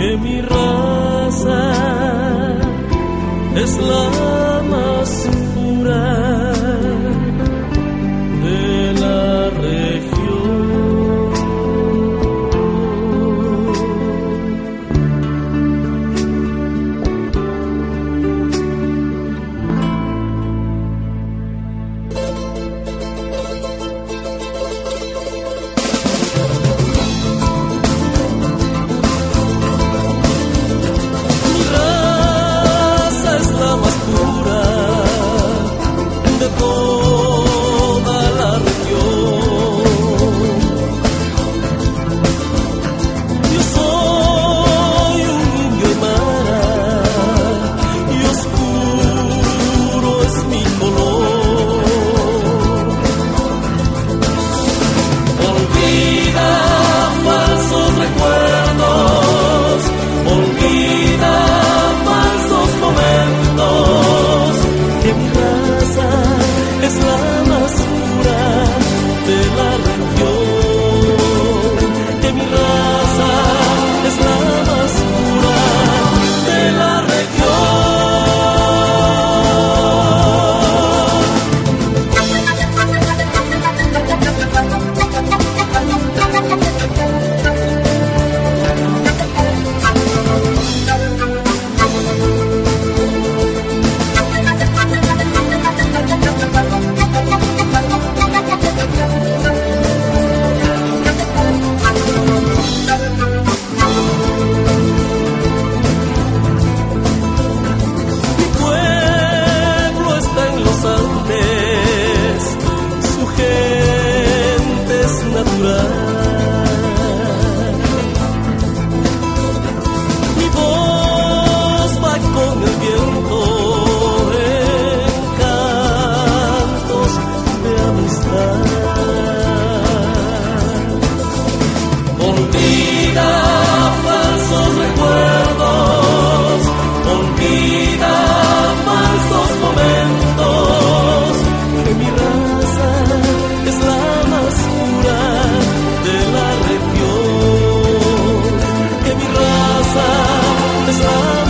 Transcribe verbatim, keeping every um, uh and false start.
que mi raza es la más pura de la región. Mi raza es la más pura de toda la región. Yo soy un indio aymara y oscuro es mi color. Olvida falsos recuerdos, olvida falsos momentos, que mi raza es la más pura de la región, que mi raza es la más pura de la región. Mi pueblo está en los Andes, su gente es natural. Mi voz va con el viento en cantos de amistad. Olvida falsos recuerdos, olvida falsos momentos, que mi raza es la más pura de la región, que mi raza es la